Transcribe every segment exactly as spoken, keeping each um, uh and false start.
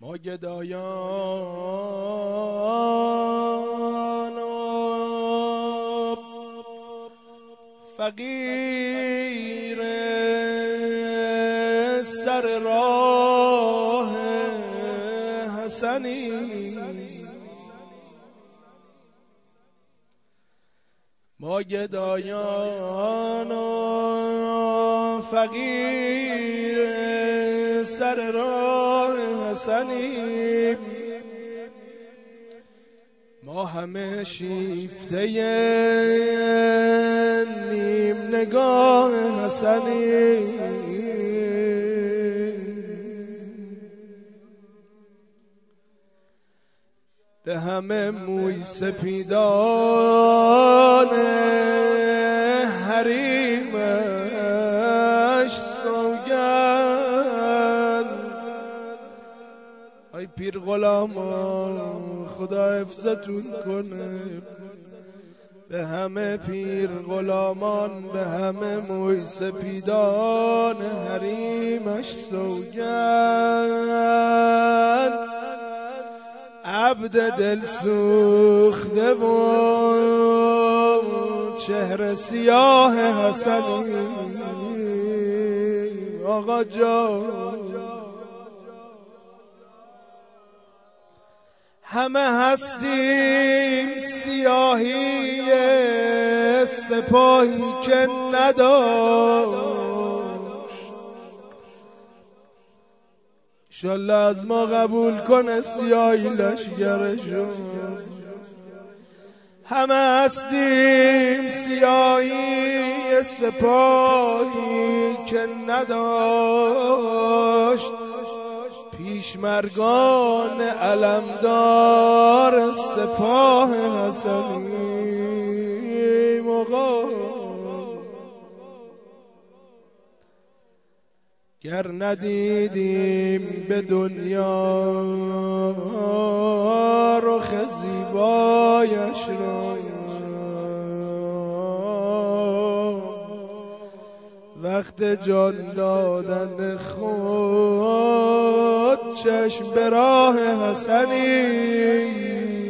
ما گدایان فقیر سر راه حسنی، ما گدایان فقیر سر راه حسنی، ما همه شیفته نیم نگاه حسنی، به همه موی سپیدان حریمش سوگند. ای پیر غلامان خدا حفظتون کنه، به همه پیر غلامان به همه موی سپیدان حریمش سوگند. عبد دل سوخته و چهره سیاه حسنی، آقا جان همه هستیم سیاهی سپاهی که نداشت، انشالله از ما قبول کنه سیاهی لشگرشو. همه هستیم سیاهی سپاهی که نداشت، پیشمرگان علمدار سپاه حسنی. موقع گر ندیدیم به دنیا رخ زیبایش را، وقت جان دادن خود چشم به راه حسنی.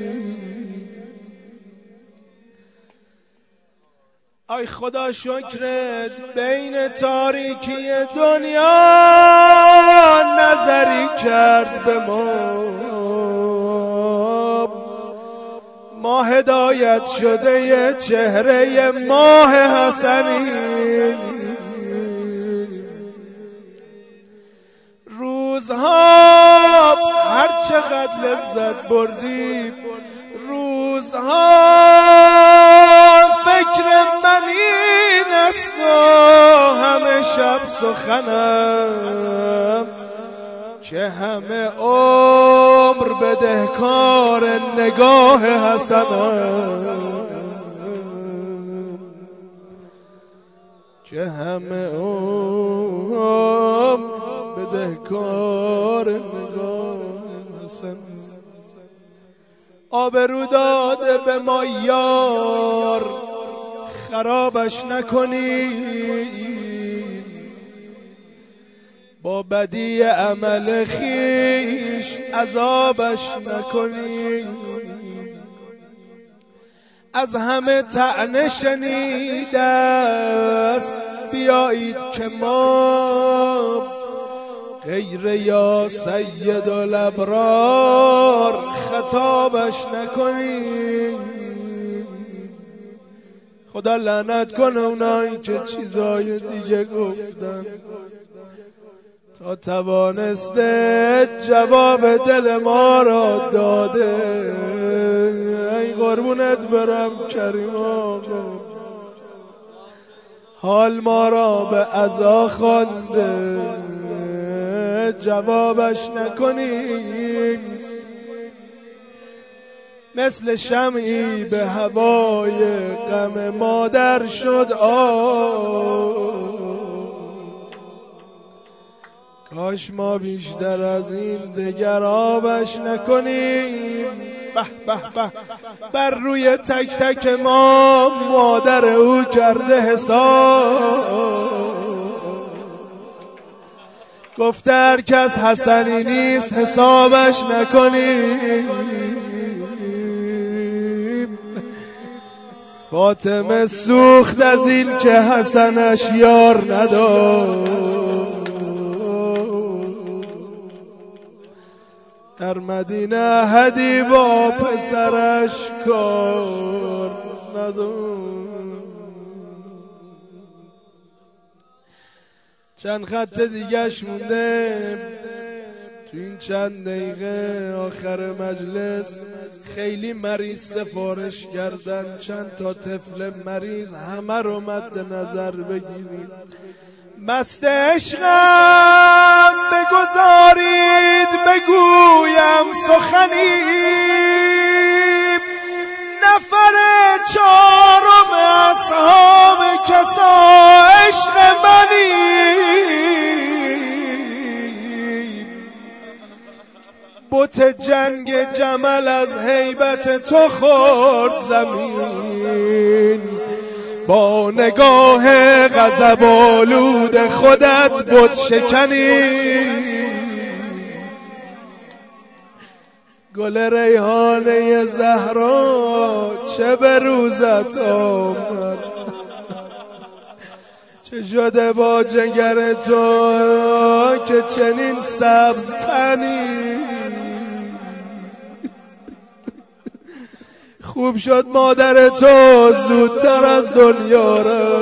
ای خدا شکرت بین تاریکی دنیا نظری کرد به ما، ما هدایت شده یه چهره ماه حسنی. روزها هر چقدر لذت بردیم، روزها فکر من این است و همه شب سخنم که همه عمر بدهکار نگاه حسنم، که همه عمر بدهکار نگاه حسنم. آبرو داده به ما یار خرابش نکنی، با بدی عمل خیش عذابش نکنی. از همه طعنه شنیده است بیایید که ما غیر یا سید الابرار خطابش نکنیم. خدا لعنت کنه اونایی که چیزای دیگه گفتن تا توانسته جواب دل ما را داده. ای قربونت برم کریم آقا، حال ما را به عزا خوانده، جوابش نکنیم. مثل شمعی به هوای غم مادر شد آه، کاش ما بیشتر از این دگر آبش نکنیم. به به به بر روی تک تک ما مادر او کرده حساب، گفته هر کس حسنی نیست حسابش نکنیم. فاطمه سوخت از این که حسنش یار نداشت. در مدینه احدی با پسرش کار نداشت. چند خط دیگهش مونده. تو این چند دقیقه آخر مجلس خیلی مریض سفارش کردن، چند تا طفل مریض، همه رو مد نظر بگیرید. مست عشقم بگذارید بگویم سخنی، نفر چهارم اصحاب کسا عشق منی. بت جنگ جمل از هیبت تو خورد زمین، با نگاه غضب آلود خودت بت شکنی. گل ریحانه زهرا چه به روزت آمد، چه شده با جگر تو که چنین سبز تنی. خوب شد مادر تو زودتر از دنیا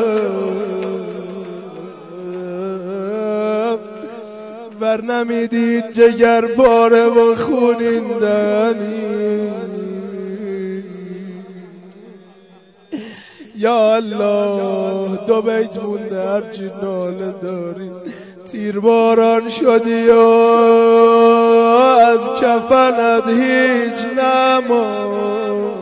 رفت، ور نمیدید جگر پاره و خونین دنی. یا الله دو بیت مونده هرچی ناله داری. تیر باران شدی و از کفنت هیچ نماند.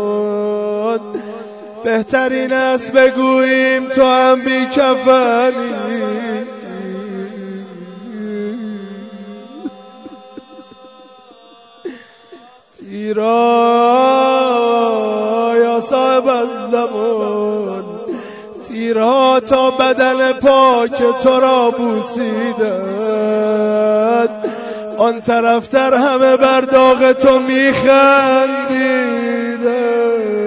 بهترین است بگوییم تو هم بی کفنی. تیرا یا صاحب الزمان، تیرها تا بدن پاک تو را بوسیدند، آن طرفتر همه بر داغ تو میخندیدند.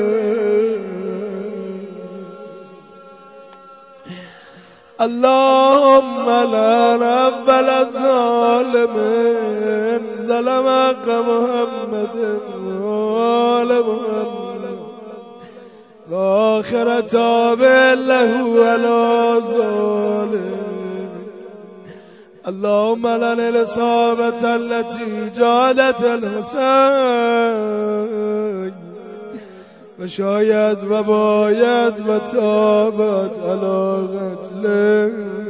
اللهم لعن اول الظالمین ظلم حق محمد وآل محمد و آخر تابع له ولا ظالم. اللهم لعن الإصابة التي جعلت الحسين و شاید و باید و تابت علی قتله.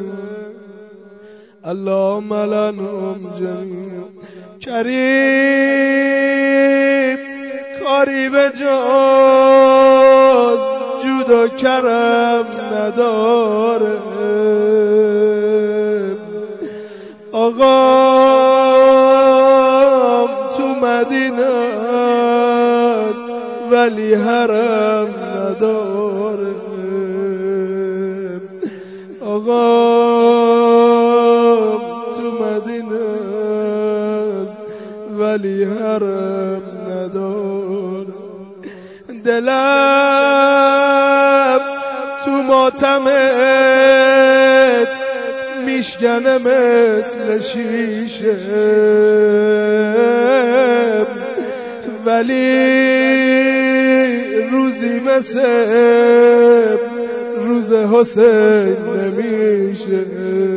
اللهم لعنهم جمیعا. کریم کاری به جز جود و کرم نداره. آقام تو مدینه است ولی حرم نداره. آقام تو مدینه است ولی حرم نداره. دلم تو ماتمت میشکنه مثل شیشه، ولی روزی مثل روز حسین نمیشه.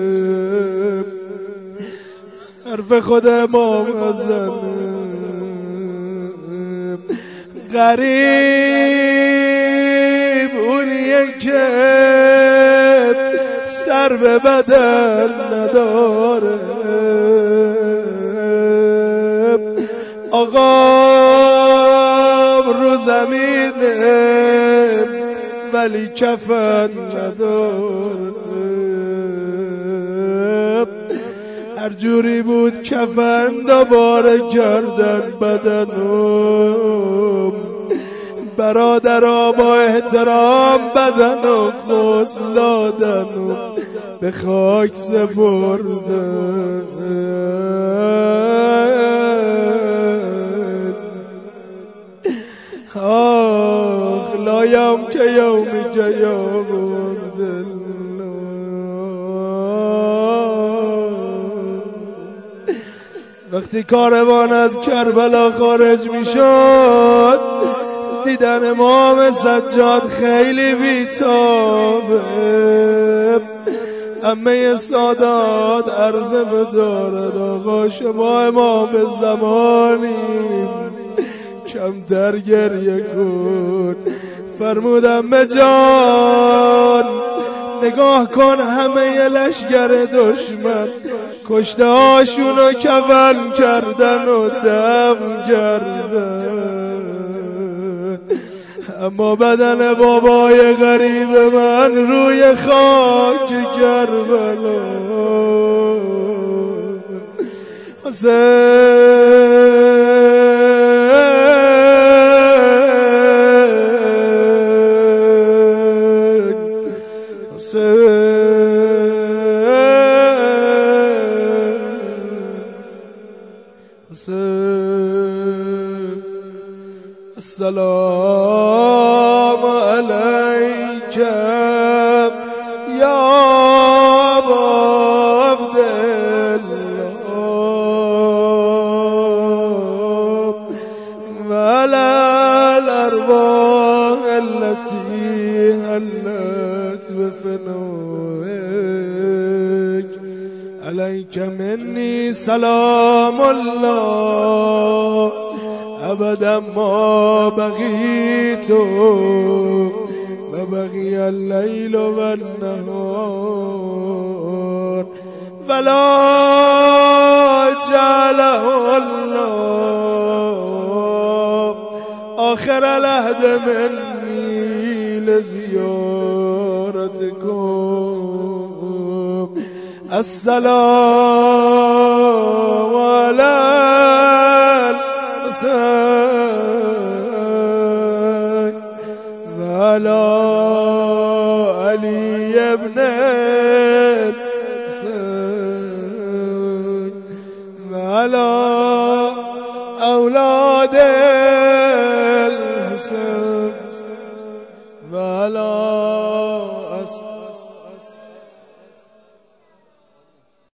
حرف خود امام حسن غریب اونیه که سر به بدن نداره. آقا رو زمینه ولی کفن نداره. هر جوری بود کفن دوباره کردن بدنم، برادرها با احترام بدن و غسل دادن و به خاک سپردن. آخ لایم که یومی که یوم دل. وقتی کاروان از کربلا خارج می شد دیدن امام سجاد خیلی بی‌تابه. عمه سادات عرضه بدارد آقا شما امام زمانیم کمتر گریه کن. فرمودم به جان نگاه کن همه لشگر دشمن کشته هاشونو کفن کردن و دم کردن، اما بدن بابای غریب من روی خاک کربلا. السلام عليك يا أبا عبد الله وعلى الأرواح التي هلت بفنائك عليك مني سلام الله أبدا ما بقيت وبقي الليل والنهار ولا جعله الله آخر العهد مني لزيارتكم. السلام على وعلى علي بن الحسين وعلى أولاد الحسين.